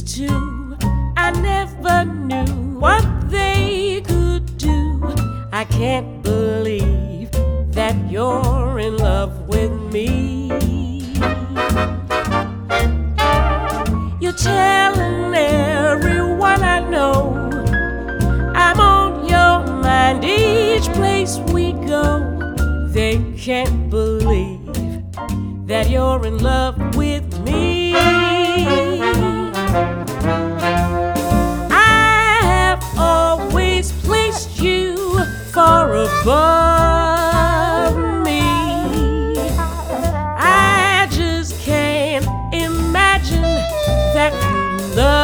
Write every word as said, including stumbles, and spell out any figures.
used to. I never knew what they could do. I can't believe that you're in love with me. You're telling everyone I know I'm on your mind each place we go. They can't believe that you're in love with me. I have always placed you far above me. I just can't imagine that you love